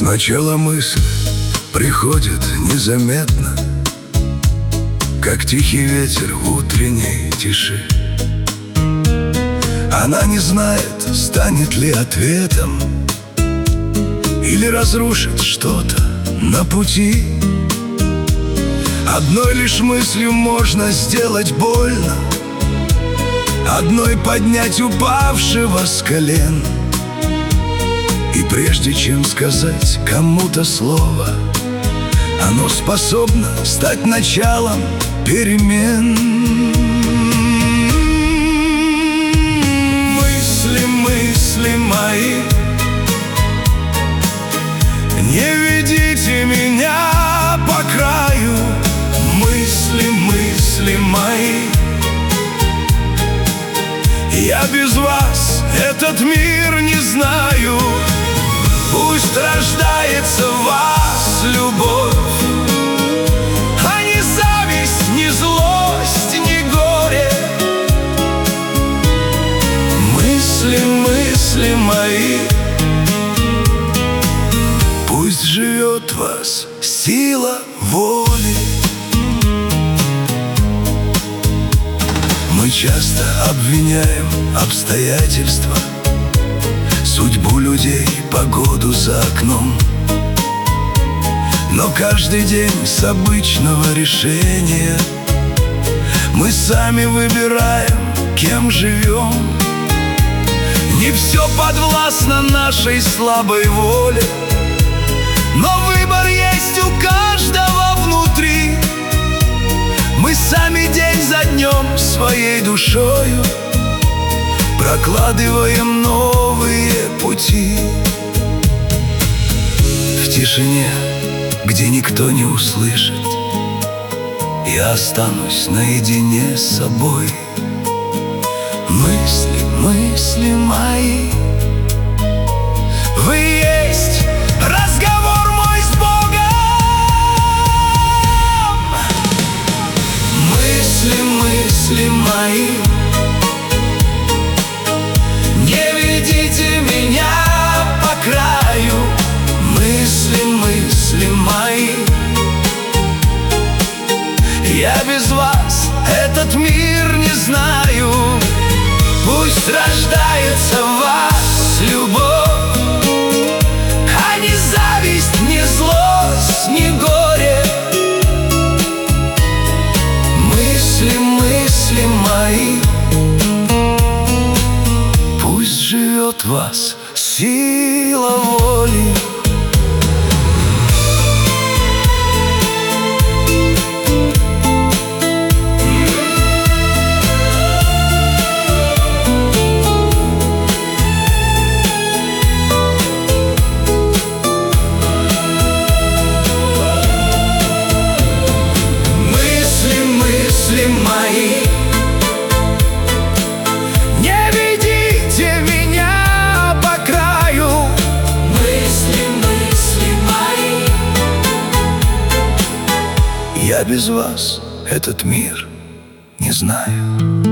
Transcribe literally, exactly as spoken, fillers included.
Сначала мысль приходит незаметно, как тихий ветер в утренней тиши. Она не знает, станет ли ответом или разрушит что-то на пути. Одной лишь мыслью можно сделать больно, одной поднять упавшего с колен. И прежде чем сказать кому-то слово, оно способно стать началом перемен. Мысли, мысли мои, не ведите меня по краю. Мысли, мысли мои, я без вас этот мир не знаю. Пусть рождается в вас любовь, а не зависть, ни злость, ни горе. Мысли, мысли мои, пусть живет в вас сила воли. Мы часто обвиняем обстоятельства, судьбу людей, погоду за окном. Но каждый день с обычного решения мы сами выбираем, кем живем. Не все подвластно нашей слабой воле, но выбор есть у каждого внутри. Мы сами день за днем своей душою прокладываем новые пути. В тишине, где никто не услышит, я останусь наедине с собой. Мысли, мысли мои, вы есть разговор мой с Богом. Мысли, мысли мои, не ведите меня по краю. Мысли, мысли мои, я без вас этот мир не знаю. Пусть рождается в вас любовь, а не зависть, ни злость, ни горе. Мысли, мысли мои, пусть живет в вас сила воли. Я без вас этот мир не знаю.